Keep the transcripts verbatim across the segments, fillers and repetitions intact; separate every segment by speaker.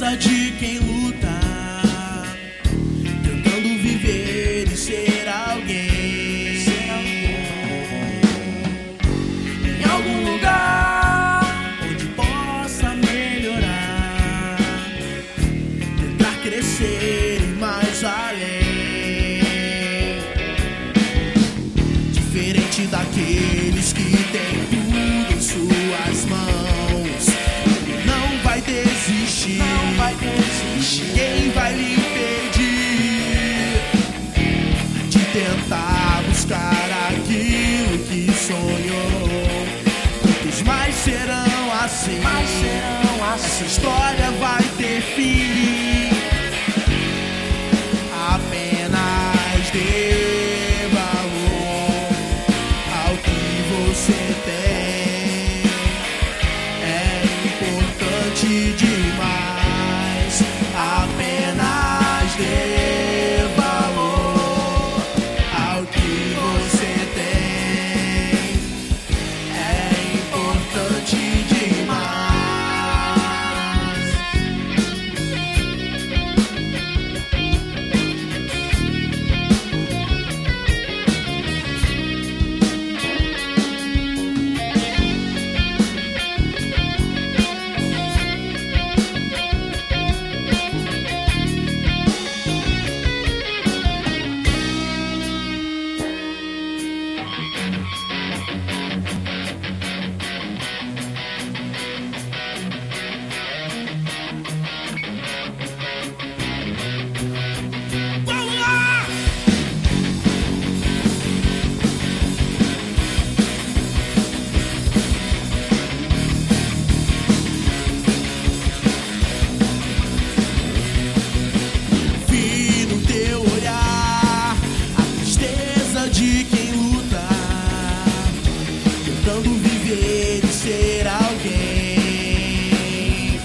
Speaker 1: tristeza de quem luta, tentando viver e ser alguém, ser alguém. Em algum lugar onde possa melhorar, tentar crescer e mais além. Diferente daqueles que têm tudo em suas mãos, ele não vai desistir, não vai desistir. Ninguém vai lhe impedir de tentar buscar aquilo que sonhou. Quantos mais serão assim, mais serão assim. Essa história vai ter fim. Apenas dê valor ao que você tem. É importante demais. Apenas dê valor ao que você tem. É importante demais. De quem luta, tentando viver e ser alguém.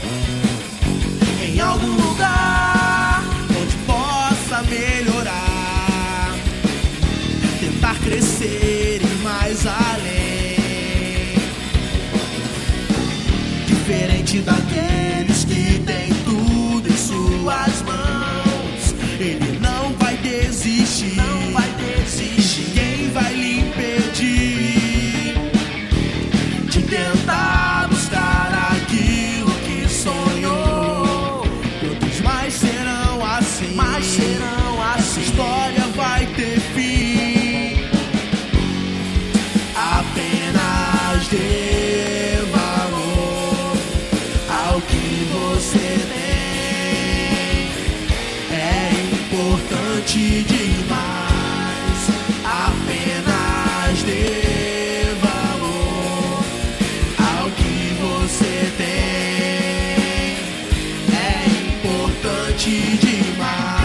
Speaker 1: Em algum lugar onde possa melhorar, tentar crescer e mais além. Diferente daqueles que têm tudo em suas mãos, ele não vai desistir, não vai desistir. Ninguém vai lhe impedir de tentar buscar aquilo que sonhou. Quantos mais serão assim, mais serão assim. Essa história vai ter fim. Apenas dê valor ao que você tem. É importante demais. Apenas dê valor ao que você tem. É importante demais.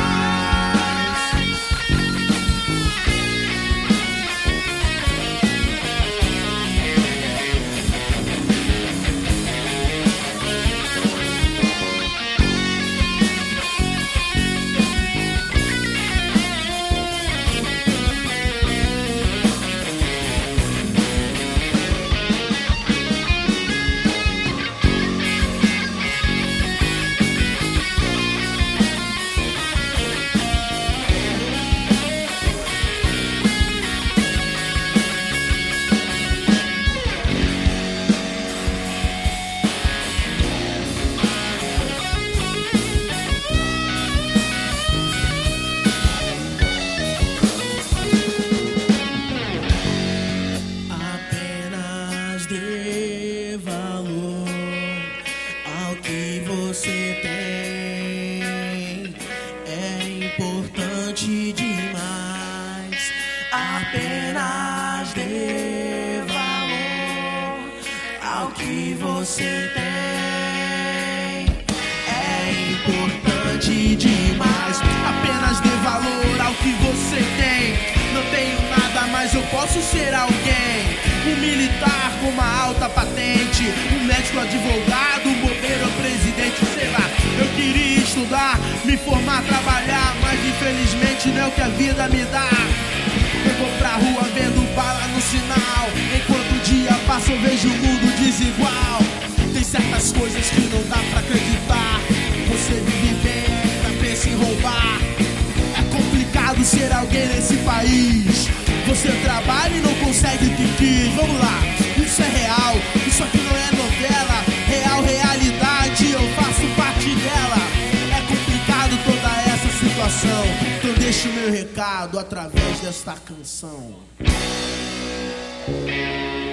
Speaker 1: Dê valor ao que você tem. É importante demais. Apenas dê valor ao que você tem. É importante demais. Apenas dê valor ao que você tem. Não tenho nada, mas eu posso ser alguém. Um militar com uma alta patente, um médico, advogado, um bombeiro ou presidente, sei lá. Eu queria estudar, me formar, trabalhar, mas infelizmente não é o que a vida me dá. Eu vou pra rua vendo bala no sinal, enquanto o dia passa eu vejo o mundo desigual. Tem certas coisas que não dá pra acreditar. gente, vamos lá. Isso é real, isso aqui não é novela. Real, realidade, eu faço parte dela. É complicado toda essa situação, então deixo o meu recado através desta canção.